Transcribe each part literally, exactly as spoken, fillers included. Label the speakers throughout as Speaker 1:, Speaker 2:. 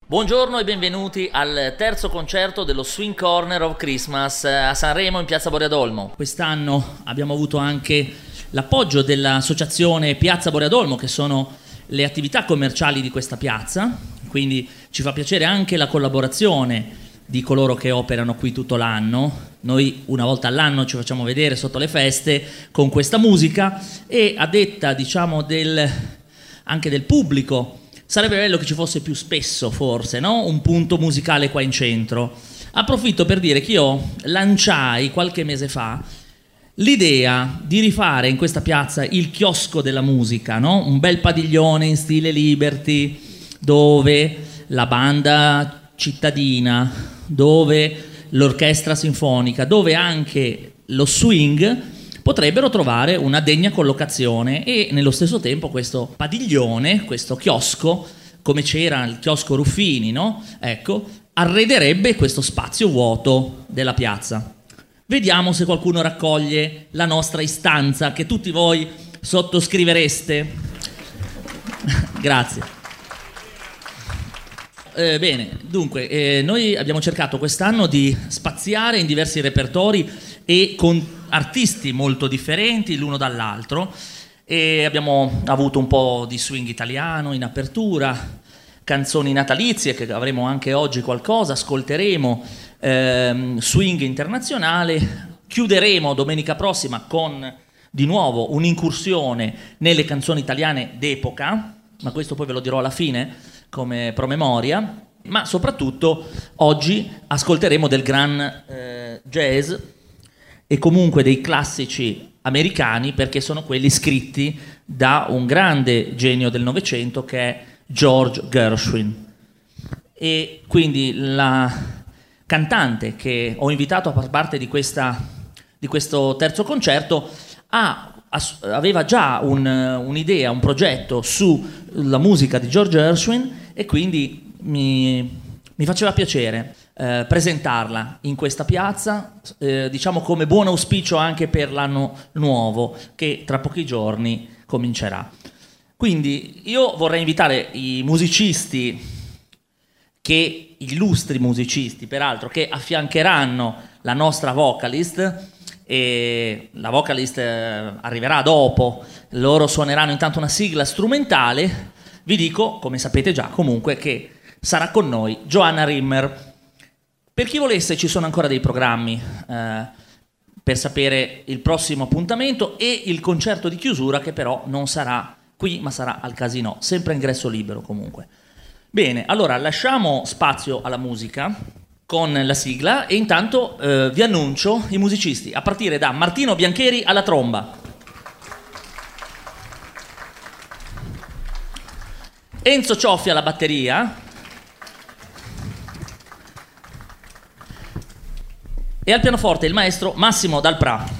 Speaker 1: Buongiorno e benvenuti al terzo concerto dello Swing Corner of Christmas a Sanremo in Piazza Boreadolmo.
Speaker 2: Quest'anno abbiamo avuto anche l'appoggio dell'associazione Piazza Boreadolmo, che sono le attività commerciali di questa piazza, quindi ci fa piacere anche la collaborazione di coloro che operano qui tutto l'anno. Noi una volta all'anno ci facciamo vedere sotto le feste con questa musica e a detta, diciamo, del, anche del pubblico, sarebbe bello che ci fosse più spesso, forse, no? Un punto musicale qua in centro. Approfitto per dire che io lanciai qualche mese fa l'idea di rifare in questa piazza il chiosco della musica, no? Un bel padiglione in stile Liberty, dove la banda cittadina, dove l'orchestra sinfonica, dove anche lo swing potrebbero trovare una degna collocazione, e nello stesso tempo questo padiglione, questo chiosco, come c'era il chiosco Ruffini, no? Ecco, arrederebbe questo spazio vuoto della piazza. Vediamo se qualcuno raccoglie la nostra istanza che tutti voi sottoscrivereste. Grazie. Eh, bene, dunque, eh, noi abbiamo cercato quest'anno di spaziare in diversi repertori e con artisti molto differenti l'uno dall'altro, e abbiamo avuto un po' di swing italiano in apertura, canzoni natalizie, che avremo anche oggi qualcosa, ascolteremo ehm, swing internazionale, chiuderemo domenica prossima con di nuovo un'incursione nelle canzoni italiane d'epoca, ma questo poi ve lo dirò alla fine come promemoria, ma soprattutto oggi ascolteremo del gran eh, jazz e comunque dei classici americani, perché sono quelli scritti da un grande genio del Novecento che è George Gershwin. E quindi la cantante che ho invitato a far parte di, questa, di questo terzo concerto ha, aveva già un, un'idea, un progetto sulla musica di George Gershwin, e quindi mi, mi faceva piacere Eh, presentarla in questa piazza, eh, diciamo come buon auspicio anche per l'anno nuovo che tra pochi giorni comincerà. Quindi io vorrei invitare i musicisti, che illustri musicisti peraltro, che affiancheranno la nostra vocalist, e la vocalist eh, arriverà dopo, loro suoneranno intanto una sigla strumentale. Vi dico, come sapete già comunque, che sarà con noi Joanna Rimmer. Per chi volesse, ci sono ancora dei programmi eh, per sapere il prossimo appuntamento e il concerto di chiusura, che però non sarà qui ma sarà al Casino, sempre ingresso libero comunque. Bene, allora lasciamo spazio alla musica con la sigla, e intanto eh, vi annuncio i musicisti, a partire da Martino Biancheri alla tromba, Enzo Cioffi alla batteria e al pianoforte il maestro Massimo Dalprà.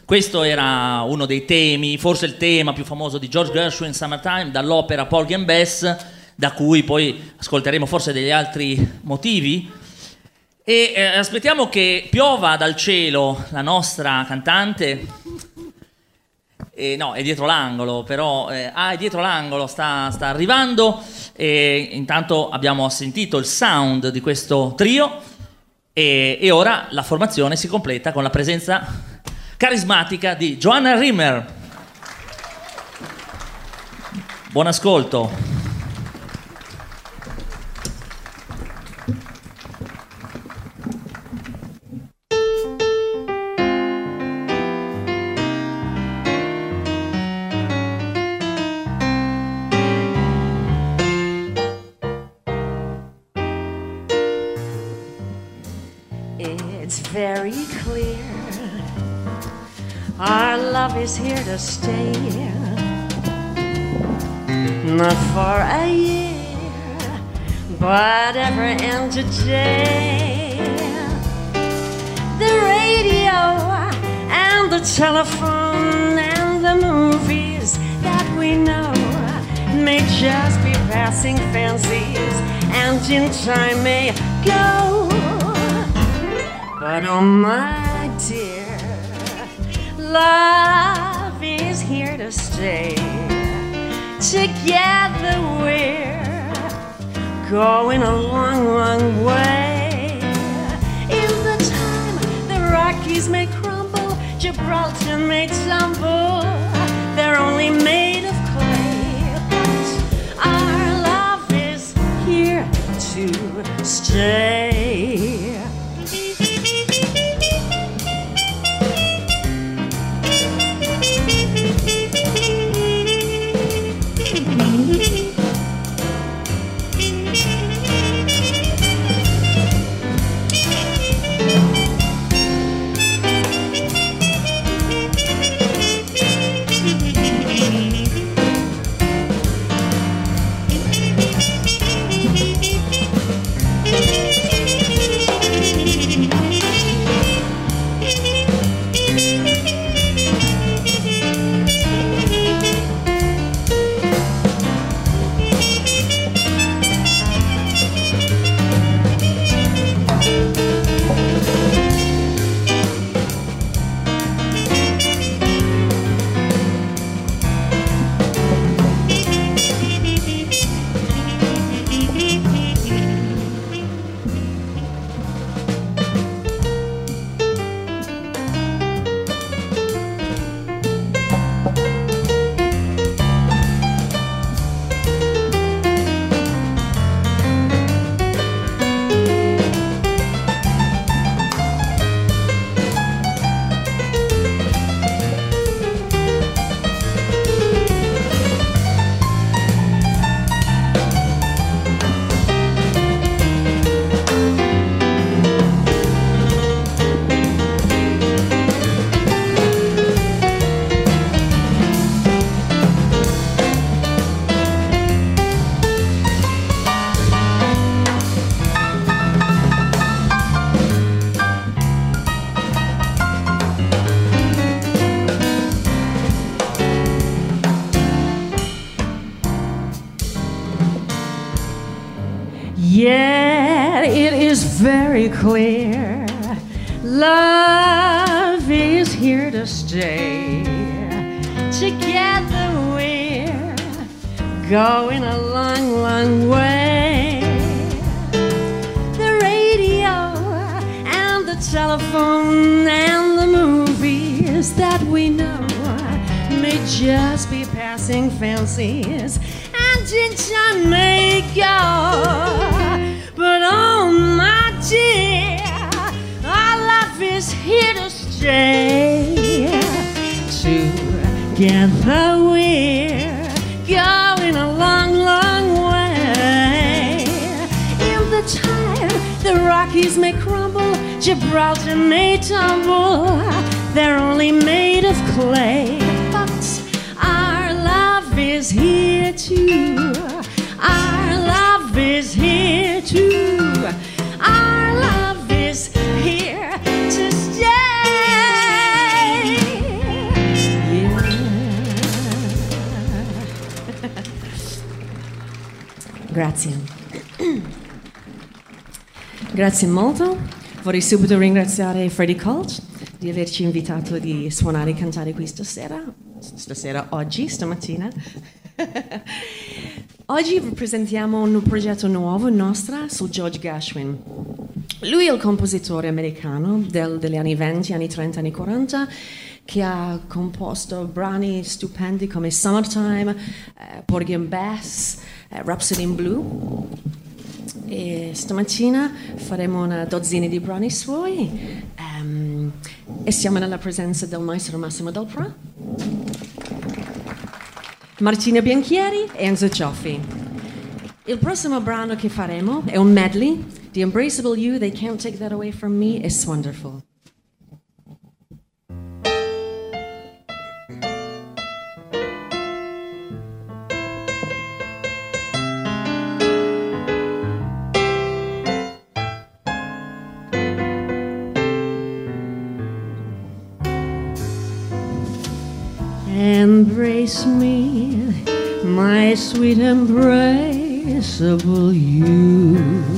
Speaker 2: Questo era uno dei temi, forse il tema più famoso di George Gershwin, Summertime, dall'opera Porgy and Bess, da cui poi ascolteremo forse degli altri motivi. E eh, aspettiamo che piova dal cielo la nostra cantante. Eh, no, è dietro l'angolo, però eh, ah, è dietro l'angolo, sta, sta arrivando. E intanto abbiamo sentito il sound di questo trio e, e ora la formazione si completa con la presenza carismatica di Joanna Rimmer. Buon ascolto.
Speaker 3: It's very clear our love is here to stay, not for a year, but ever and today. The radio and the telephone and the movies that we know may just be passing fancies and in time may go. But oh my dear, love is here to stay. Together we're going a long, long way. In the time the Rockies may crumble, Gibraltar may tumble, they're only made of clay. But our love is here to stay. Yeah, it is very clear. Love is here to stay. Together we're going a long, long way. The radio and the telephone and the movies that we know may just be passing fancies and in time may go. But oh my dear, our love is here to stay. Together we're going a long, long way. In the time the Rockies may crumble, Gibraltar may tumble, they're only made of clay. But our love is here too. Our love is here too. Our love is here to stay. Grazie. Grazie molto. Vorrei subito ringraziare Freddie Colt di averci invitato di suonare e cantare qui stasera, stasera, oggi, stamattina. Oggi presentiamo un progetto nuovo nostro su George Gershwin. Lui è il compositore americano del, degli anni venti, anni trenta, anni quaranta, che ha composto brani stupendi come Summertime, eh, Porgy and Bess, eh, Rhapsody in Blue. E stamattina faremo una dozzina di brani suoi um, e siamo nella presenza del maestro Massimo Delprà, Martina Bianchieri e Enzo Cioffi. Il prossimo brano che faremo è un medley di Embraceable You, They Can't Take That Away From Me, It's Wonderful. Embrace me, my sweet embraceable you.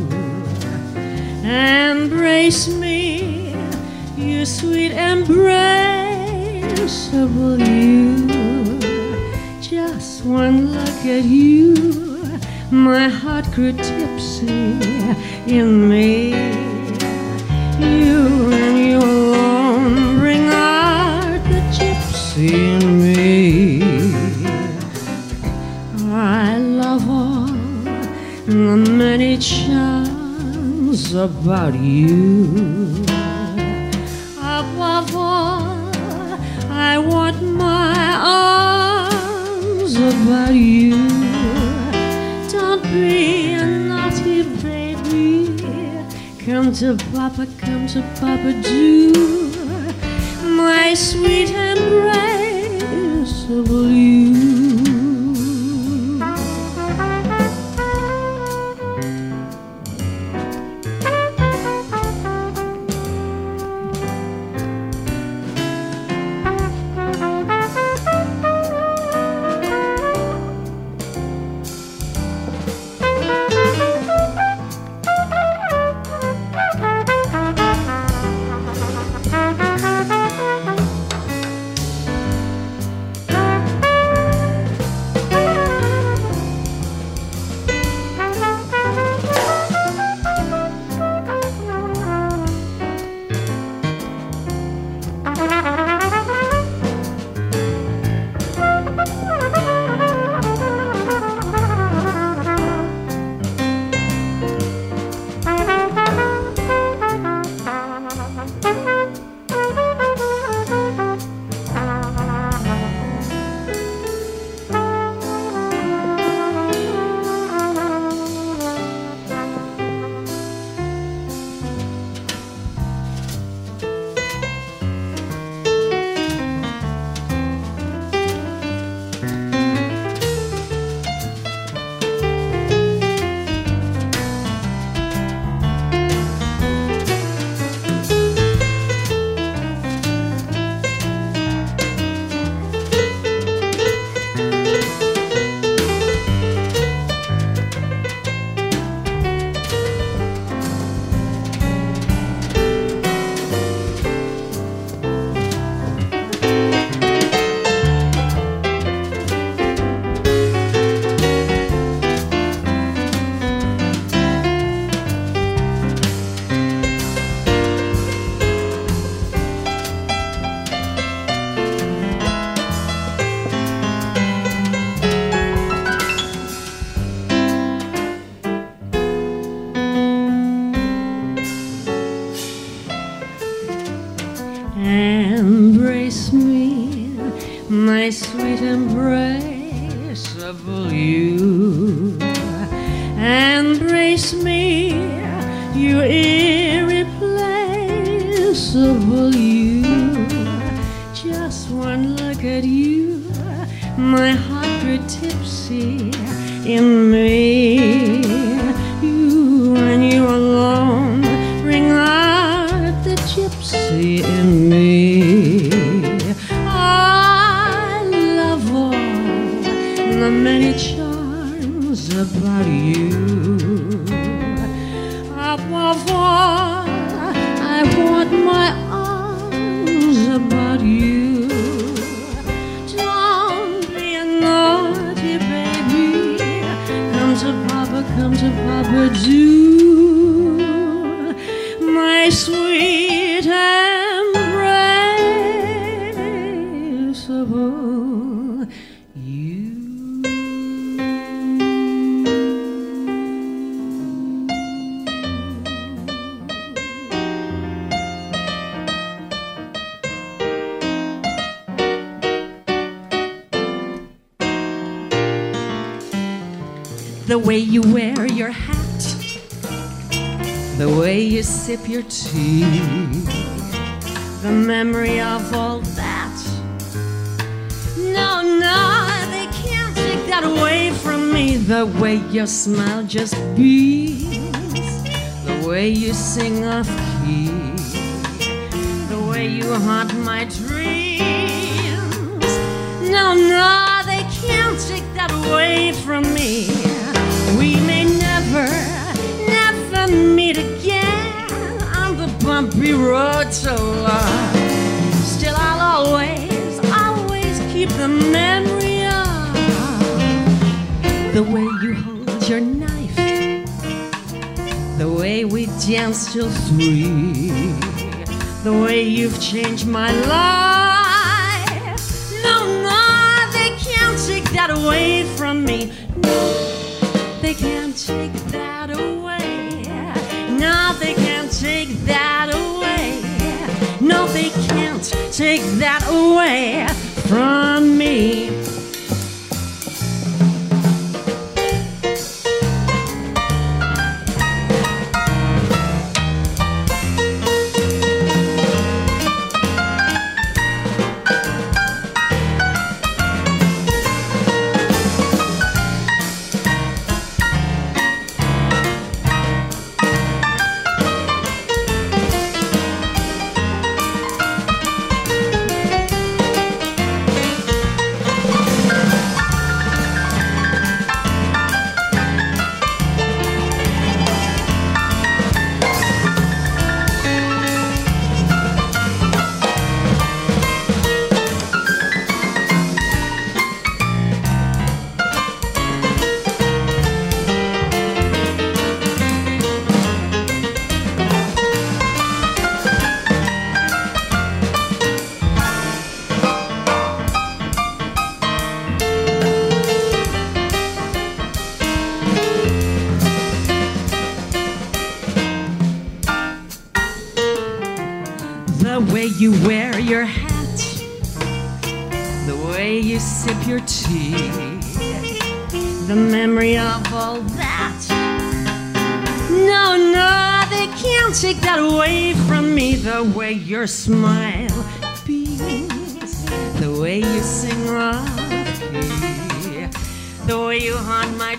Speaker 3: Embrace me, you sweet embraceable you. Just one look at you, my heart grew tipsy in me. You and you alone bring out the gypsy in me. I love all the many charms about you. Above all, I want my arms about you. Don't be a naughty baby. Come to Papa, come to Papa, do. My sweet embraceable you. Embrace me, my sweet embraceable you. Embrace me, you irreplaceable you. Just one look at you, my heart grew tipsy in me. You and you alone bring out the gypsy in me. I love all the many charms about you. The way you wear your hat, the way you sip your tea, the memory of all that. No, no, they can't take that away from me. The way your smile just beams, the way you sing off key, the way you haunt my dreams. No, no, they can't take that away from me. We may never, never meet again on the bumpy road so long. Still I'll always, always keep the memory of the way you hold your knife, the way we danced till three, the way you've changed my life. No, no, they can't take that away from me. No, they can't take that away. No, they can't take that away. No, they can't take that away from me. The way you wear your hat, the way you sip your tea, the memory of all that. No, no, they can't take that away from me. The way your smile beams, the way you sing rocky, the way you haunt my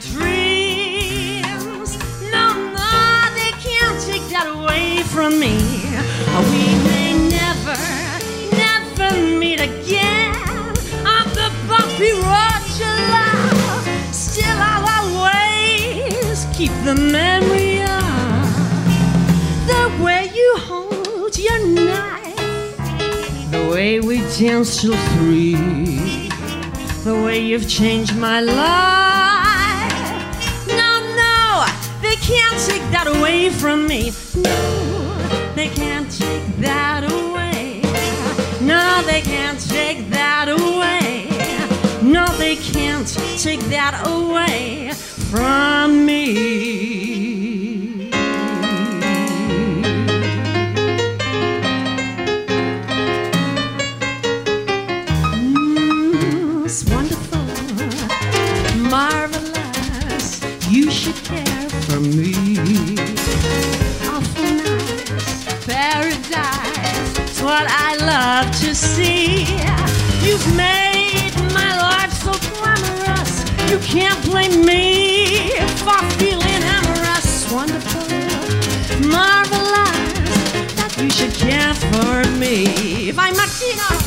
Speaker 3: dreams. No, no, they can't take that away from me. We may never, never meet again on the bumpy road to love. Still I'll always keep the memory of the way you hold your knife, the way we danced till three, the way you've changed my life. No, no, they can't take that away from me. No, they can't take that away. No, they can't take that away. No, they can't take that away from me. Mm, it's wonderful, marvelous. You should care for me. Paradise, it's what I love to see. You've made my life so glamorous. You can't blame me for feeling amorous. Wonderful, marvelous, that you should care for me. Vai Martino!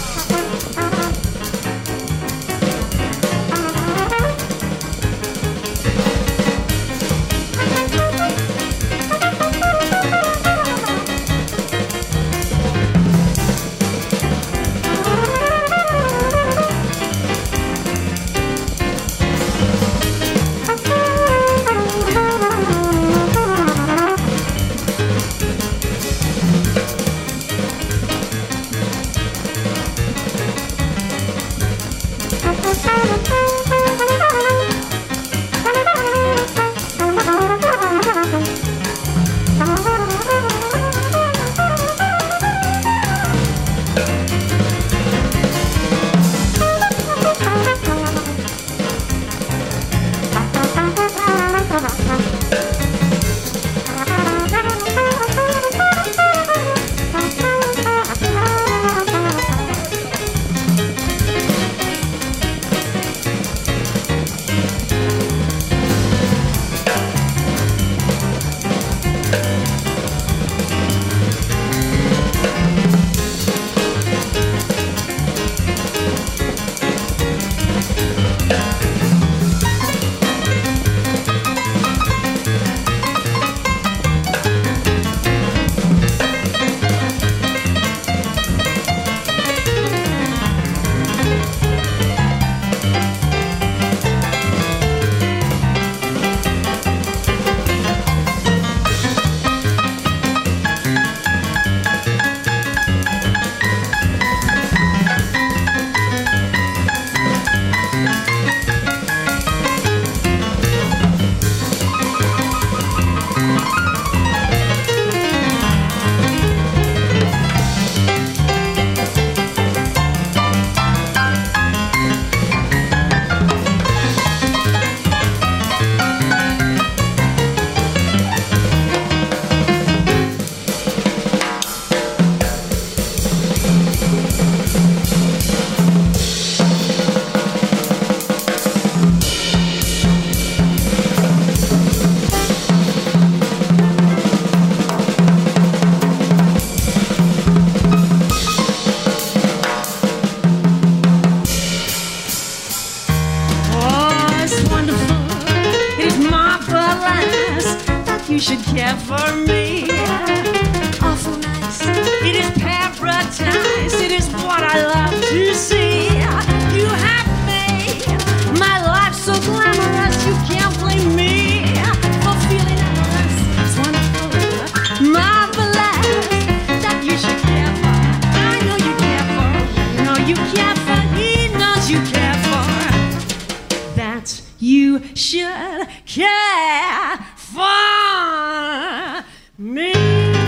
Speaker 3: for me. Awful nice, it is paradise, it is what I love to see. You have made my life so glamorous, you can't blame me for feeling amorous. It's wonderful, marvelous, that you should care for. I know you care for, you know you care for, he knows you care for. That you should care for me.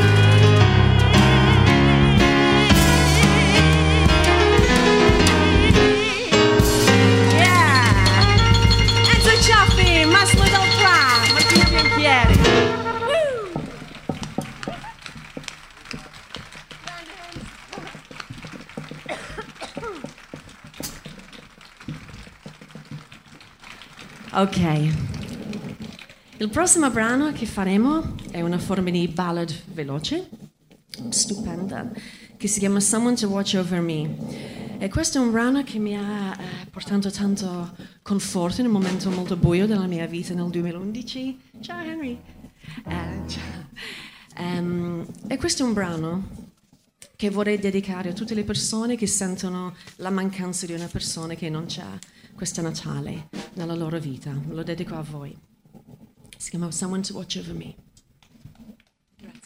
Speaker 3: Yeah. Enzo Cioffi, Massimo Del Fra, Martina Bianchieri. Ok, il prossimo brano che faremo è una forma di ballad veloce, stupenda, che si chiama Someone to Watch Over Me. E questo è un brano che mi ha eh, portato tanto conforto in un momento molto buio della mia vita nel duemilaundici. Ciao Henry! Eh, ciao. Um, e questo è un brano che vorrei dedicare a tutte le persone che sentono la mancanza di una persona che non c'è questo Natale nella loro vita. Lo dedico a voi. Si chiama Someone to Watch Over Me. Grazie.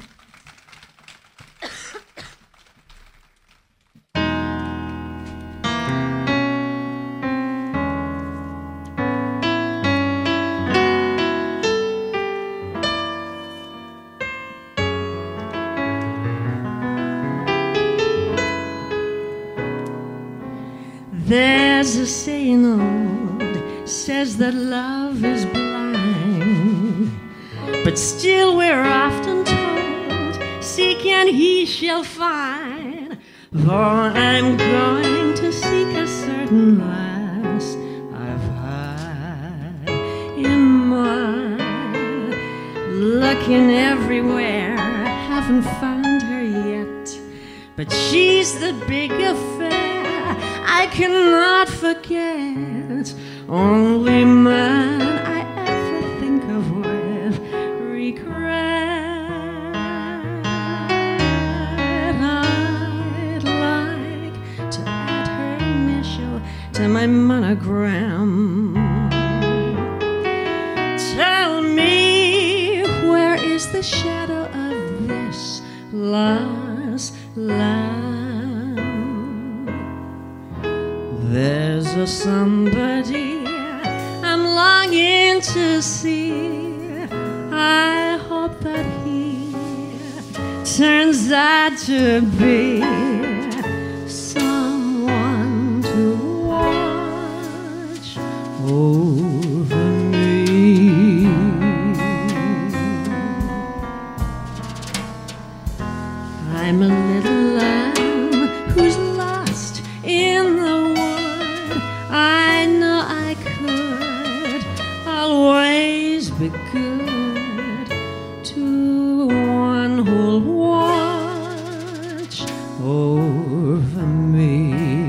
Speaker 3: There's a saying old, says that love is blind, but still we're often told, seek and he shall find. For I'm going to seek a certain lass I've had in mind, looking everywhere, haven't found her yet, but she's the big affair I cannot forget. Only man I ever think of with regret. I'd like to add her initial to my monogram. Tell me, where is the shadow of this lost love? There's a somebody I'm longing to see. I hope that he turns out to be someone to watch over me. I'm a little lamb who's lost in the I know I could always be good to one who'll watch over me.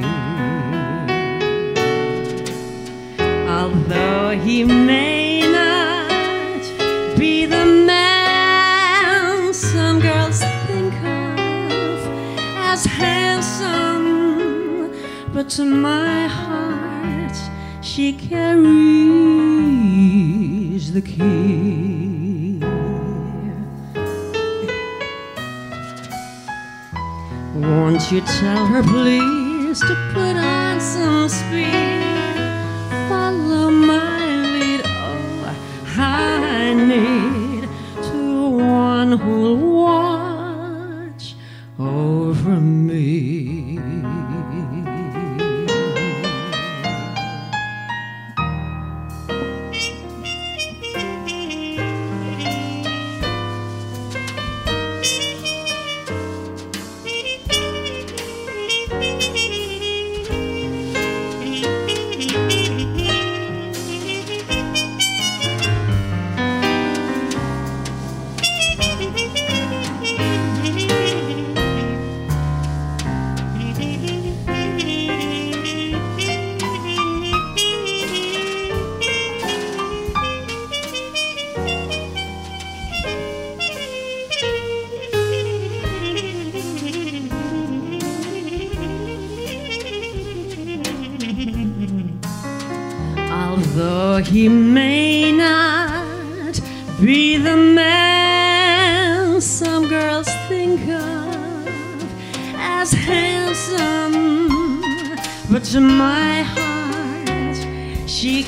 Speaker 3: Although he may not be the man some girls think of as handsome, but to my heart she carries the key. Won't you tell her please to put on some speed, follow my lead, oh I need to one who'll watch over me. Though he may not be the man some girls think of as handsome, but to my heart she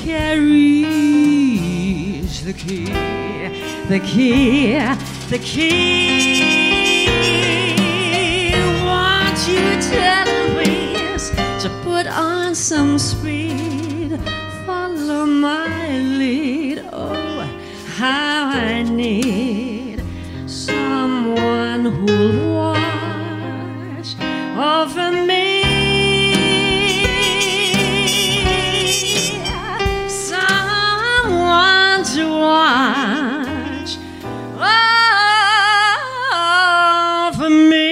Speaker 3: carries the key, the key, the key. Won't you tell Elvis to put on some speed, follow my lead? Oh, how I need someone who'll watch over me, someone to watch over me.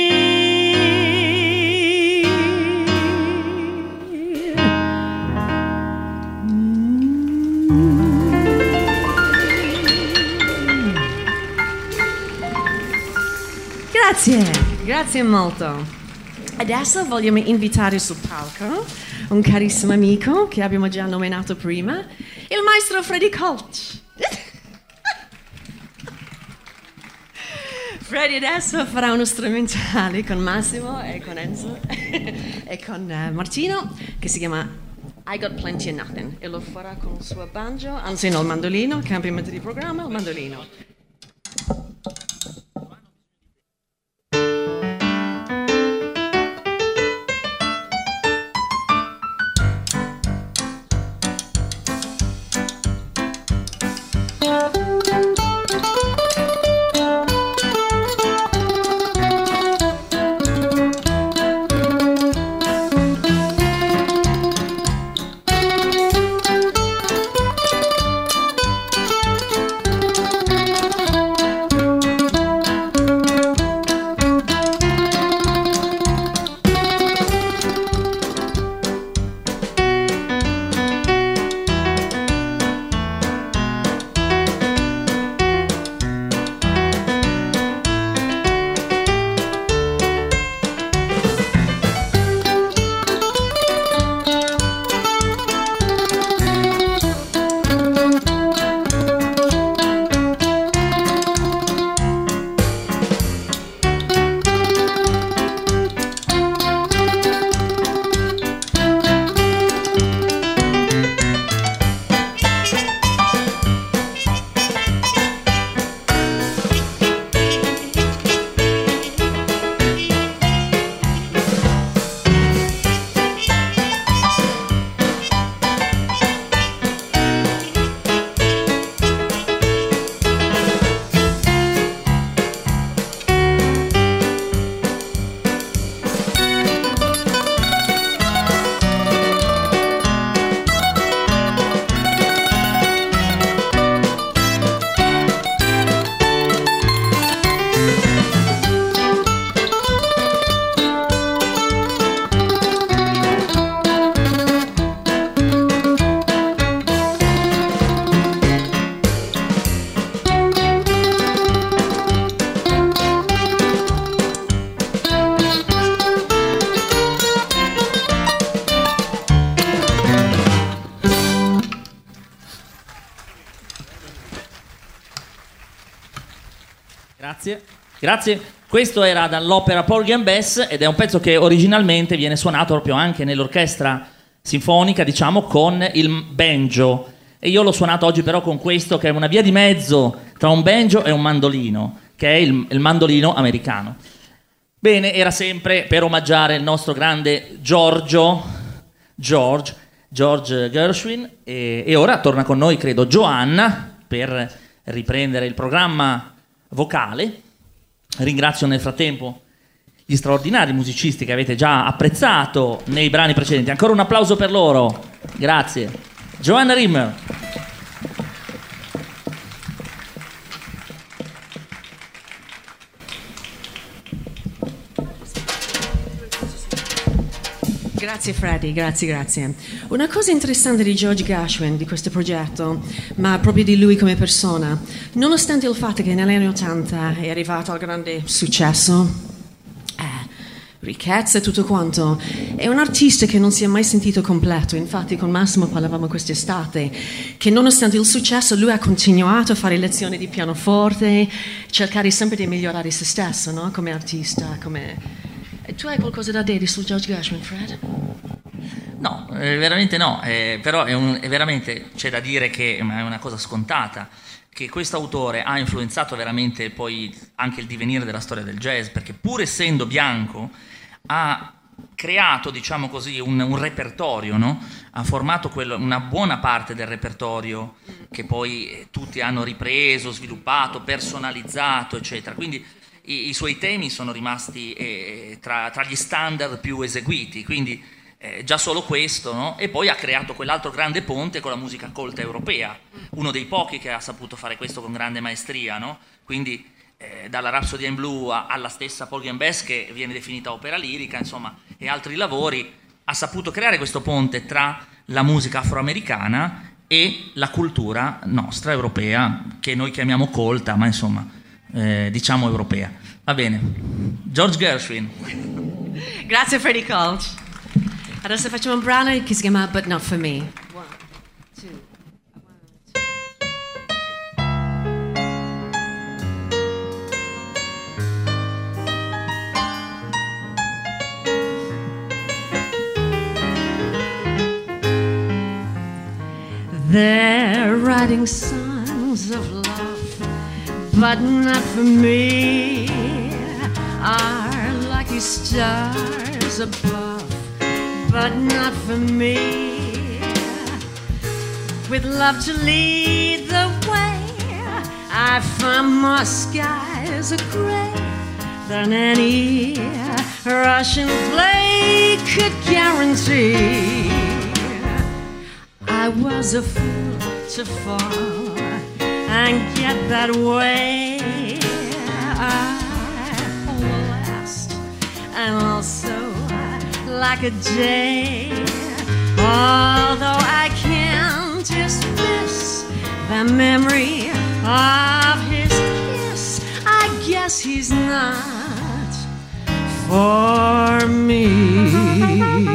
Speaker 3: Grazie, grazie molto. Adesso vogliamo invitare sul palco un carissimo amico che abbiamo già nominato prima, il maestro Freddie Koch. Freddie adesso farà uno strumentale con Massimo e con Enzo e con uh, Martino che si chiama I Got Plenty of Nothing e lo farà con il suo banjo, anzi no, il mandolino, cambiamento di programma, il mandolino.
Speaker 2: Grazie. Grazie. Questo era dall'opera Porgy and Bess ed è un pezzo che originalmente viene suonato proprio anche nell'orchestra sinfonica, diciamo, con il banjo. E io l'ho suonato oggi però con questo, che è una via di mezzo tra un banjo e un mandolino, che è il, il mandolino americano. Bene, era sempre per omaggiare il nostro grande Giorgio, George, George Gershwin, e, e ora torna con noi, credo, Joanna, per riprendere il programma vocale. Ringrazio nel frattempo gli straordinari musicisti che avete già apprezzato nei brani precedenti. Ancora un applauso per loro. Grazie. Joanna Rimmer.
Speaker 3: Grazie Freddie, grazie, grazie. Una cosa interessante di George Gershwin, di questo progetto, ma proprio di lui come persona, nonostante il fatto che negli anni ottanta è arrivato al grande successo, eh, ricchezza e tutto quanto. È un artista che non si è mai sentito completo. Infatti con Massimo parlavamo quest'estate che nonostante il successo lui ha continuato a fare lezioni di pianoforte, cercare sempre di migliorare se stesso, no? Come artista, come... E tu hai qualcosa da dire su George Gershwin, Fred?
Speaker 2: No, eh, veramente no, eh, però è, un, è veramente, c'è da dire che è una cosa scontata, che questo autore ha influenzato veramente poi anche il divenire della storia del jazz, perché pur essendo bianco ha creato, diciamo così, un, un repertorio, no? Ha formato quello, una buona parte del repertorio che poi tutti hanno ripreso, sviluppato, personalizzato, eccetera. Quindi i, i suoi temi sono rimasti eh, tra, tra gli standard più eseguiti, quindi Eh, già solo questo, no? E poi ha creato quell'altro grande ponte con la musica colta europea, uno dei pochi che ha saputo fare questo con grande maestria, no? Quindi eh, dalla Rhapsody in Blue a, alla stessa Porgy and Bess, che viene definita opera lirica, insomma, e altri lavori, ha saputo creare questo ponte tra la musica afroamericana e la cultura nostra europea, che noi chiamiamo colta, ma insomma, eh, diciamo europea. Va bene. George Gershwin.
Speaker 3: Grazie Freddie Colch. Adesso facciamo un brano che si chiama But Not For Me. One, two, one, two. They're writing songs of love, but not for me. Our lucky stars above, but not for me. With love to lead the way, I find my skies are gray than any Russian play could guarantee. I was a fool to fall and get that way. I last and also like a jay, although I can't dismiss the memory of his kiss. I guess he's not for me.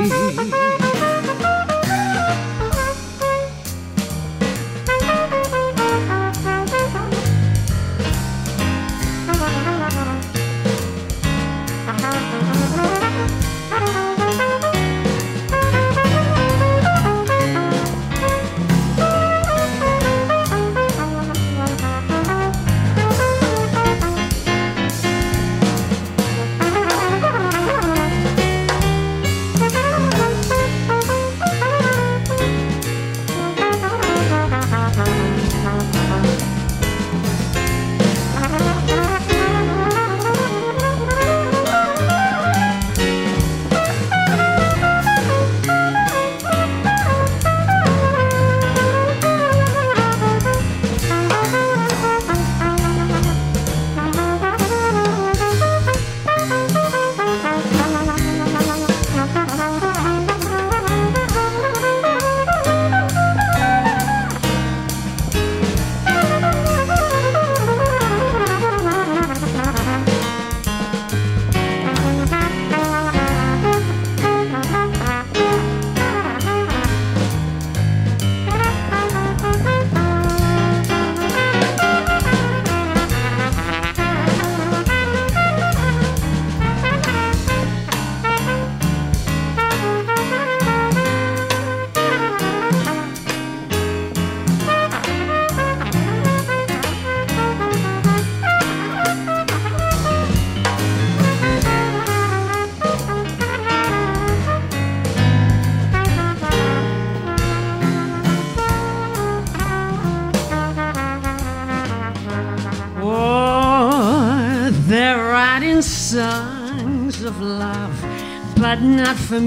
Speaker 3: Songs of love, but not for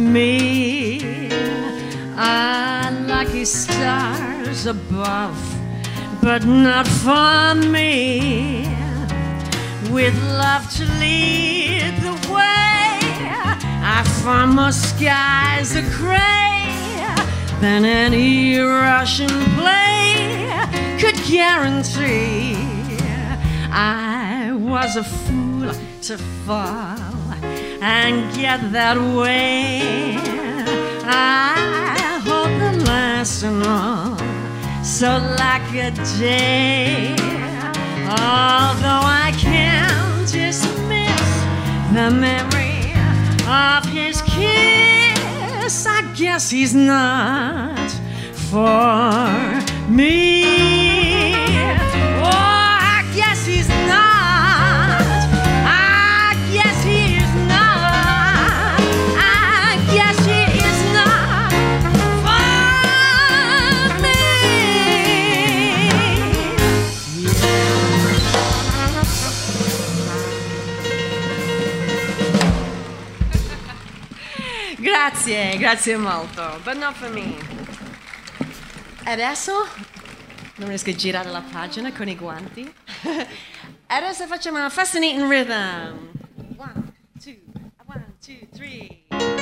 Speaker 3: me. Ah, lucky stars above, but not for me. With love to lead the way, I find my skies are gray than any Russian play could guarantee. I was a fool to fall and get that way. I hope the last and all, so like a day. Although I can't dismiss the memory of his kiss, I guess he's not for me. Oh, I guess he's not. I guess he is not. I guess he is not for me. Grazie, grazie molto, but not for me. Adesso non riesco a girare la pagina con i guanti. Adesso facciamo una fascinating rhythm. One, two, one, two, three.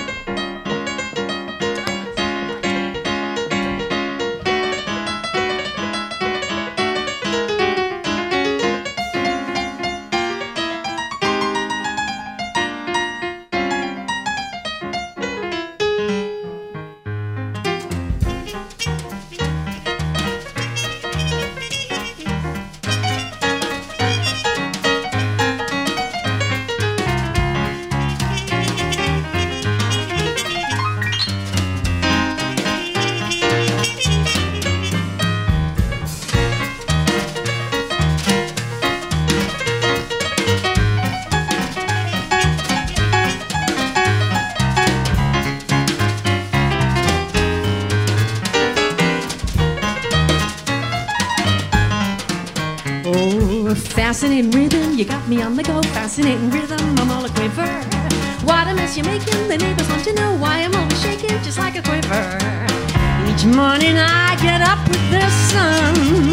Speaker 3: Fascinating rhythm, you got me on the go. Fascinating rhythm, I'm all a quiver. What a mess you're making, the neighbors want to know why I'm always shaking just like a quiver. Each morning I get up with the sun.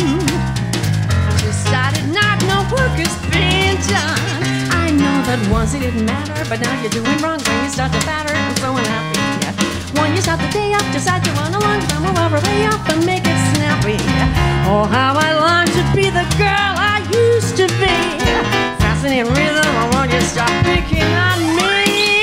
Speaker 3: Decided not no work is being done. I know that once it didn't matter, but now you're doing wrong when you start to batter. I'm so unhappy. When you start the day off, decide to run along, come over way off and make it snappy. Oh, how I long to be the girl I used to be. Fascinating rhythm, I want you to stop picking on me.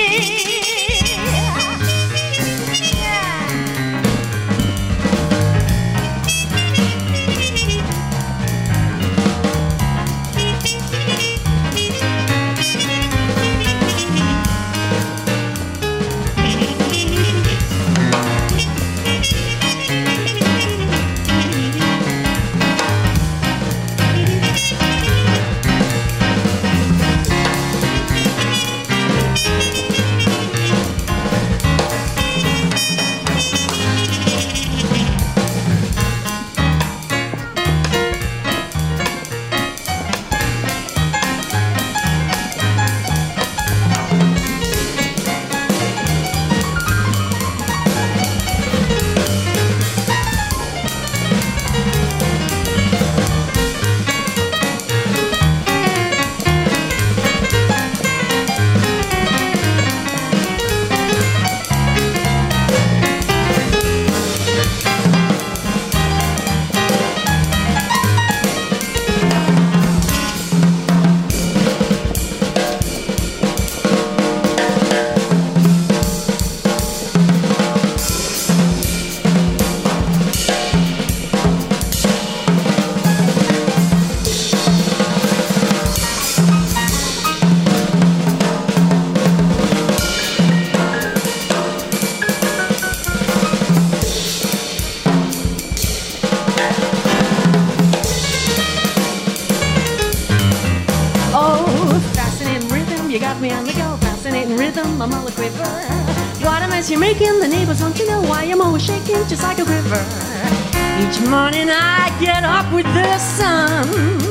Speaker 3: I'm all a quiver. What a mess you're making, the neighbors want to know why I'm always shaking just like a river. Each morning I get up with the sun.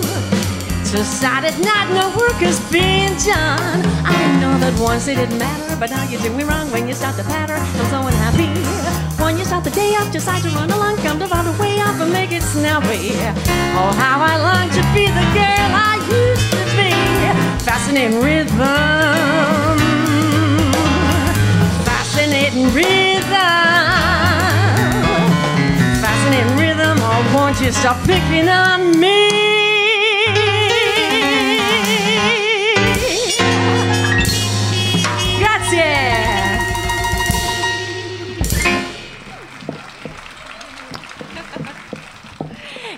Speaker 3: Decided not no work is being done. I know that once it didn't matter, but now you're doing wrong when you start to patter. I'm so unhappy. When you start the day off, decide to run along, come to run way off and make it snappy. Oh, how I long to be the girl I used to be. Fascinating rhythm. Fascinating rhythm. Fascinating rhythm. Oh, won't you stop picking on me?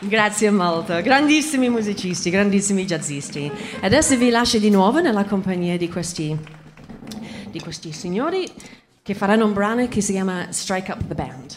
Speaker 3: Grazie molto, grandissimi musicisti, grandissimi jazzisti. Adesso vi lascio di nuovo nella compagnia di questi, di questi signori che faranno un brano che si chiama Strike Up the Band.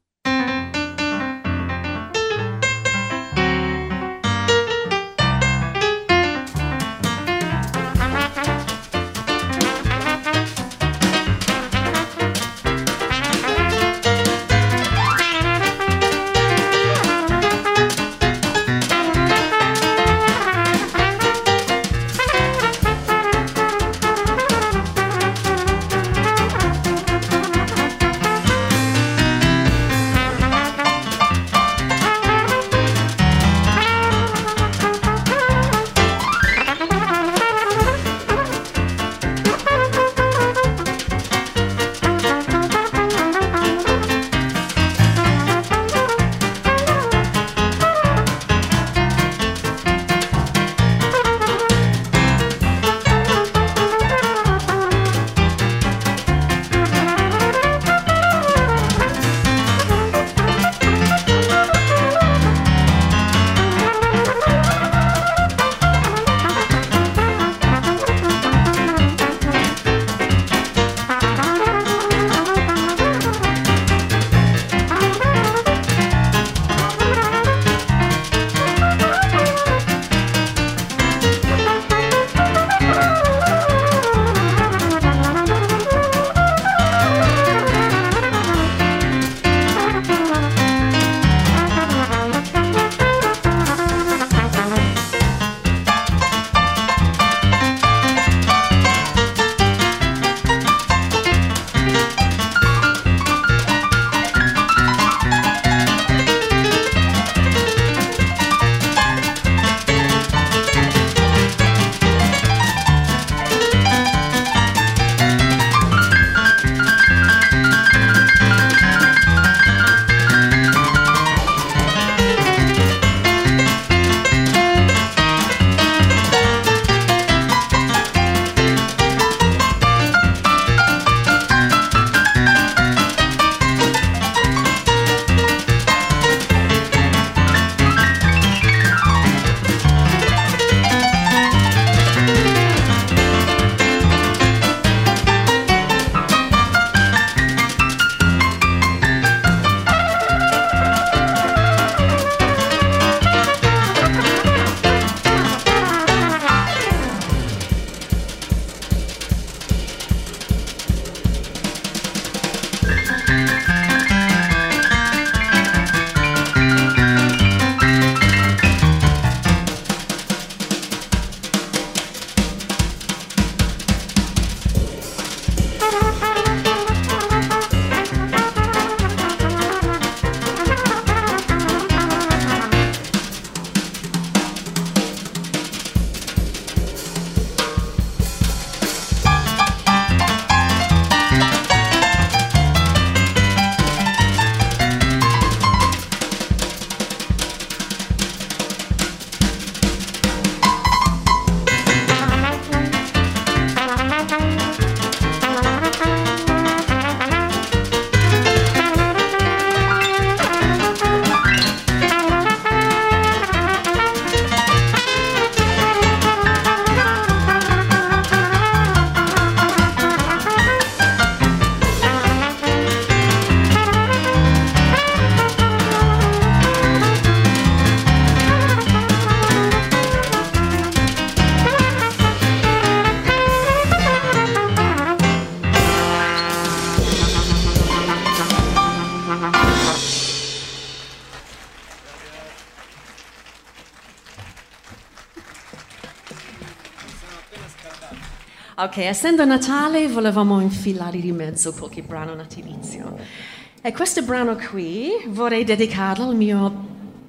Speaker 3: Ok, essendo Natale volevamo infilare di mezzo qualche brano natilizio. E questo brano qui vorrei dedicarlo al mio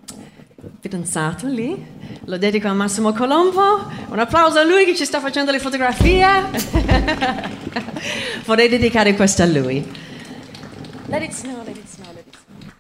Speaker 3: fidanzato lì. Lo dedico a Massimo Colombo. Un applauso a lui che ci sta facendo le fotografie. Vorrei dedicare questo a lui. Let it snow, let it snow, let it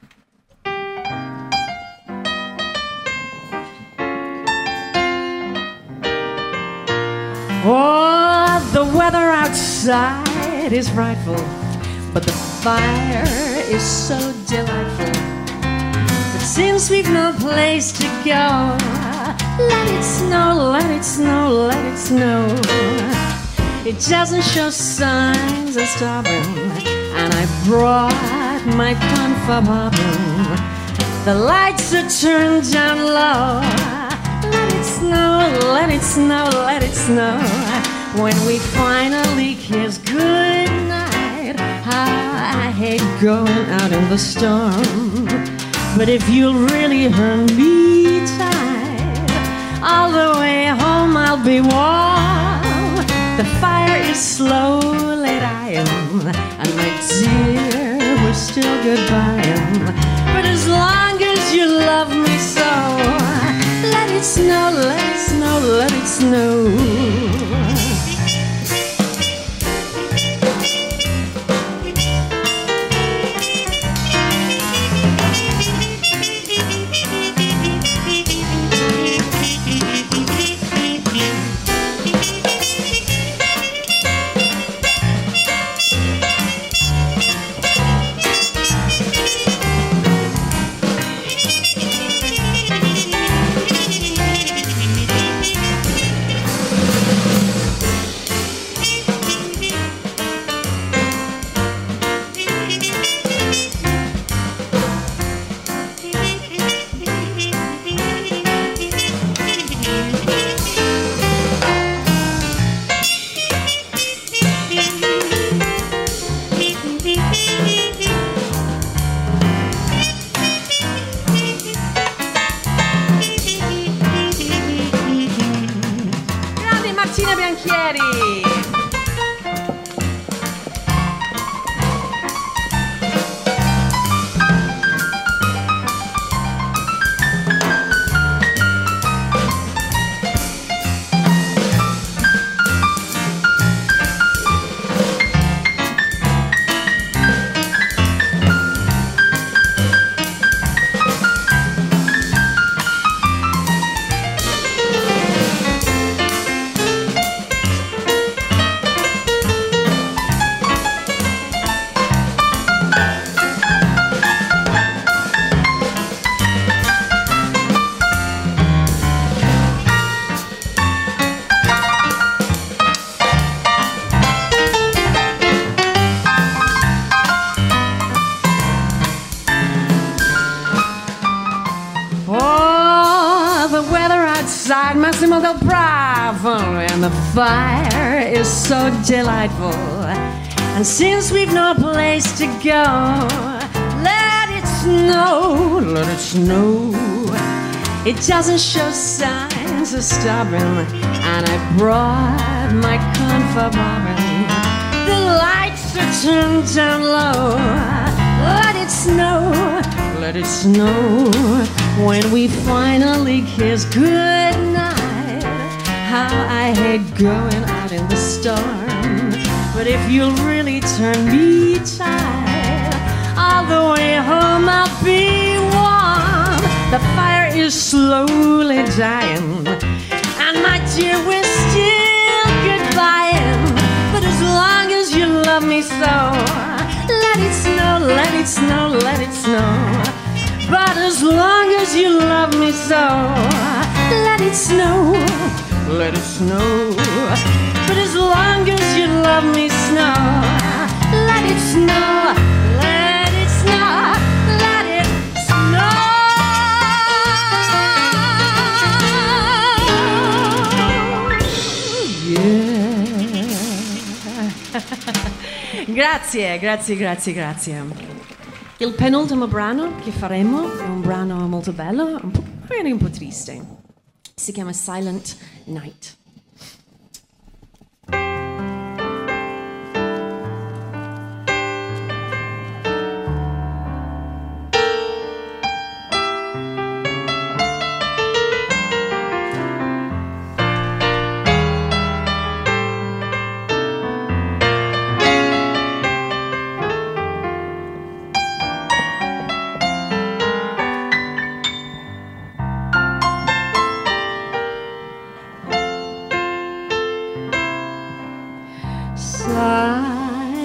Speaker 3: snow. Oh, the weather outside is frightful, but the fire is so delightful. The since we've no place to go, let it snow, let it snow, let it snow. It doesn't show signs of stopping, and I brought my comfort bobbin. The lights are turned down low. Let it snow, let it snow, let it snow. When we finally kiss goodnight, I hate going out in the storm. But if you'll really hold me tight, all the way home I'll be warm. The fire is slowly dying, and my dear, we're still goodbying. But as long as you love me so, let it snow, let it snow, let it snow. Massimo del Bravo, and the fire is so delightful. And since we've no place to go, let it snow, let it snow. It doesn't show signs of stopping, and I brought my comfort bobbin. The lights are turned down low. Let it snow, let it snow. When we finally kiss goodnight, how I hate going out in the storm. But if you'll really turn me tight, all the way home I'll be warm. The fire is slowly dying, and my dear, we're still goodbying. But as long as you love me so, let it snow, let it snow, let it snow. But as long as you love me so, let it snow, let it snow. But as long as you love me snow, let it snow, let it snow, let it snow. Yeah. Grazie, grazie, grazie, grazie. Il penultimo brano che faremo è un brano molto bello, un po', magari un po' triste. Si chiama Silent Night.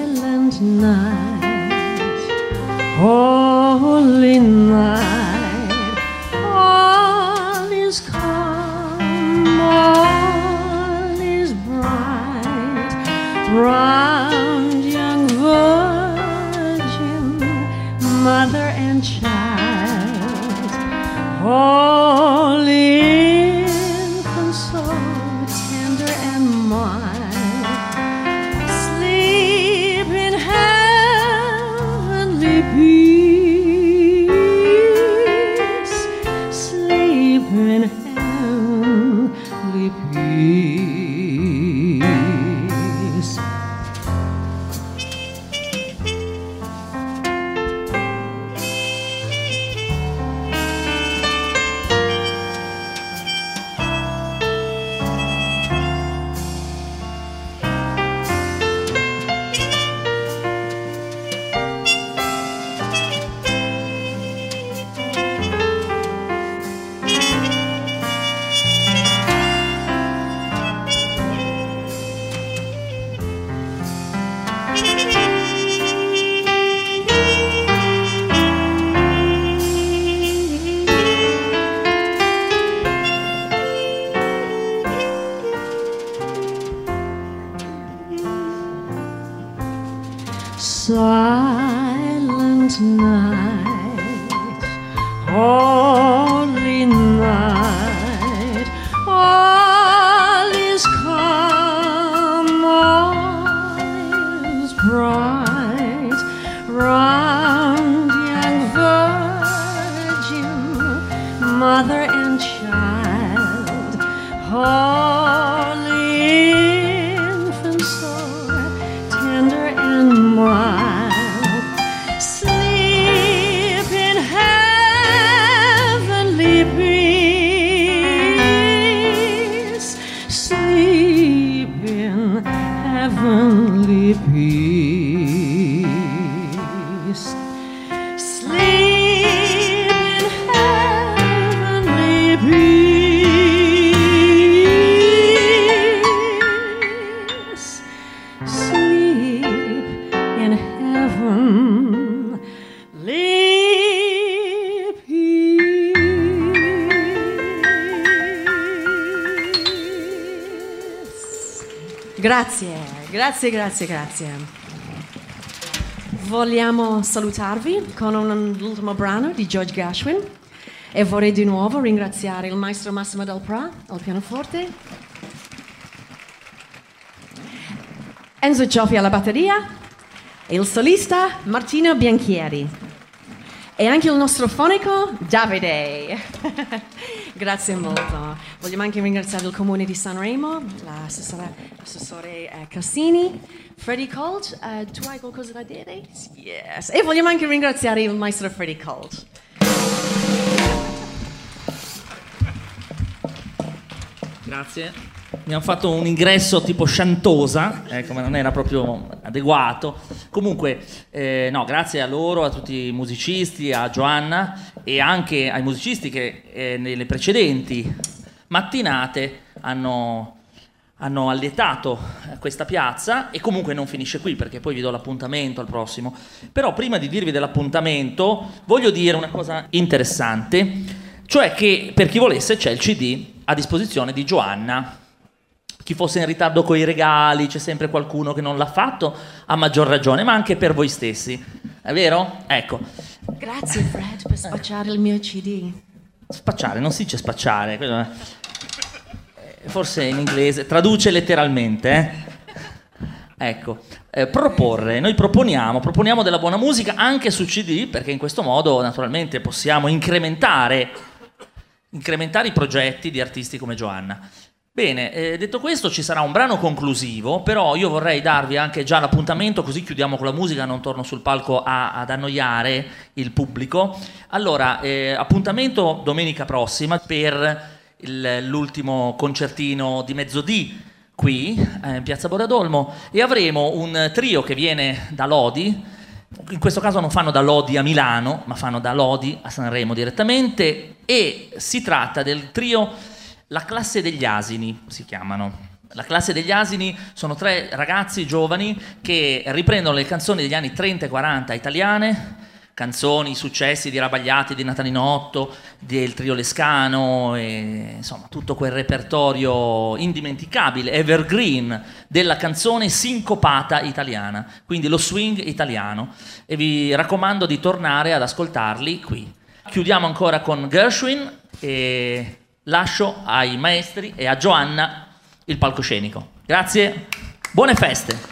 Speaker 3: Silent night, holy night, round young virgin, mother and child, holy infant, so tender and mild, sleep in heavenly peace, sleep in heavenly peace. Silent night, holy night, all is calm, all is bright, round young virgin, mother and child, holy infant, so tender and mild. Heavenly peace, sleep in heavenly peace, sleep in heavenly peace. Grazie. Grazie, grazie, grazie. Vogliamo salutarvi con un ultimo brano di George Gershwin e vorrei di nuovo ringraziare il maestro Massimo Del Pra al pianoforte, Enzo Cioffi alla batteria e il solista Martino Bianchieri e anche il nostro fonico Davide. Grazie molto. Vogliamo anche ringraziare il comune di Sanremo, l'assessore, l'assessore eh, Cassini, Freddie Colt. Uh, tu hai qualcosa da dire? Yes. E vogliamo anche ringraziare il maestro Freddie Colt.
Speaker 2: Grazie. Mi hanno fatto un ingresso tipo Sciantosa, ecco, ma non era proprio adeguato. Comunque, eh, no, grazie a loro, a tutti i musicisti, a Joanna e anche ai musicisti che eh, nelle precedenti mattinate hanno, hanno allietato questa piazza, e comunque non finisce qui perché poi vi do l'appuntamento al prossimo. Però prima di dirvi dell'appuntamento voglio dire una cosa interessante, cioè che per chi volesse c'è il C D a disposizione di Joanna. Chi fosse in ritardo coi regali, c'è sempre qualcuno che non l'ha fatto, a maggior ragione, ma anche per voi stessi. È vero? Ecco.
Speaker 3: Grazie Fred per spacciare il mio C D.
Speaker 2: Spacciare, non si dice spacciare. Forse in inglese, traduce letteralmente. Eh? Ecco. Eh, proporre, noi proponiamo, proponiamo della buona musica anche su C D, perché in questo modo naturalmente possiamo incrementare, incrementare i progetti di artisti come Joanna. Bene, eh, detto questo ci sarà un brano conclusivo, però io vorrei darvi anche già l'appuntamento, così chiudiamo con la musica, non torno sul palco a, ad annoiare il pubblico. Allora, eh, appuntamento domenica prossima per il, l'ultimo concertino di mezzodì qui eh, in Piazza Boradolmo, e avremo un trio che viene da Lodi. In questo caso non fanno da Lodi a Milano, ma fanno da Lodi a Sanremo direttamente, e si tratta del trio La Classe degli Asini, si chiamano. La Classe degli Asini sono tre ragazzi giovani che riprendono le canzoni degli anni trenta e quaranta italiane, canzoni, successi di Rabagliati, di Natalinotto, del Trio Lescano, e, insomma tutto quel repertorio indimenticabile, evergreen della canzone sincopata italiana, quindi lo swing italiano, e vi raccomando di tornare ad ascoltarli qui. Chiudiamo ancora con Gershwin e lascio ai maestri e a Joanna il palcoscenico. Grazie, buone feste!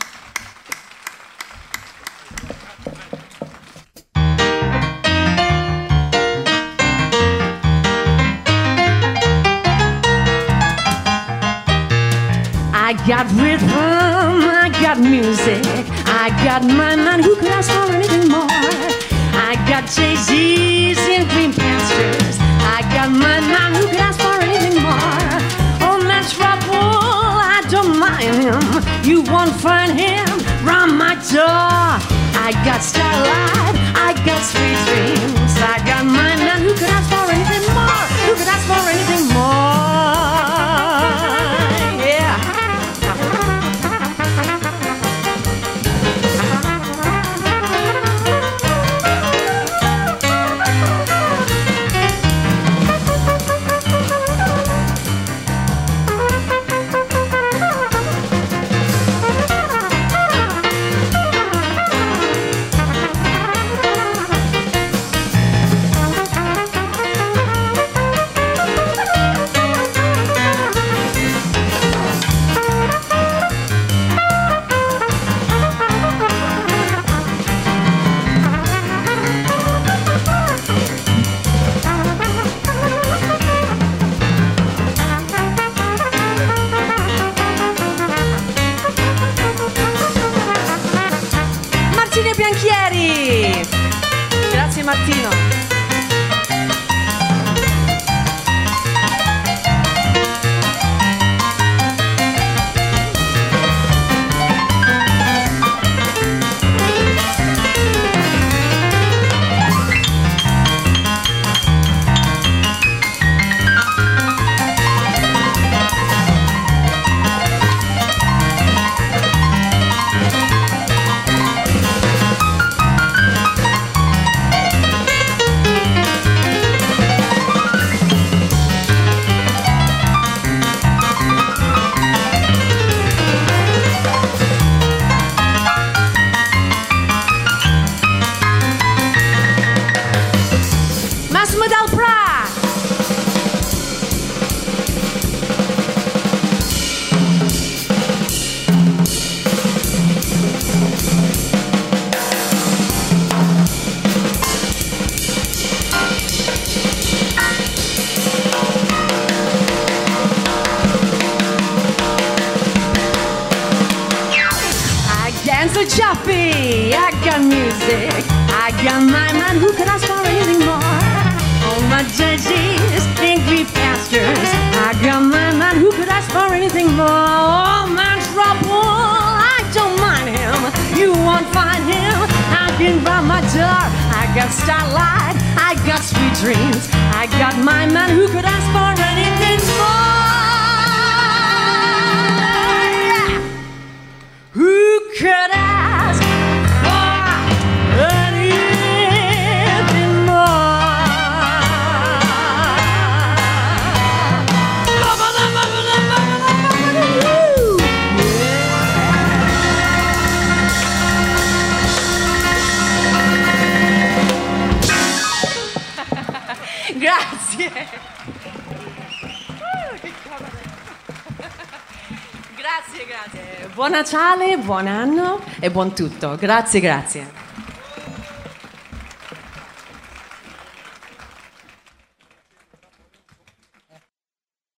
Speaker 3: I got rhythm, I got music, I got my man, who could ask for anything more? I got Jay-Z's in green pastures, I got my man, who could ask for anything more? Oh, my trouble, I don't mind him, you won't find him round my door. I got starlight, I got sweet dreams, I got my man, who could ask for anything more? Who could ask for anything more? Yeah. Grazie Martino. So choppy, I got music, I got my man, who could ask for anything more? All my judges in green pastures, I got my man, who could ask for anything more? All my trouble, I don't mind him, you won't find him knocking by my door. I got starlight, I got sweet dreams, I got my man, who could ask for anything more? Who could ask for anything more? Grazie. Grazie, grazie. Buon Natale, buon anno e buon tutto. Grazie, grazie.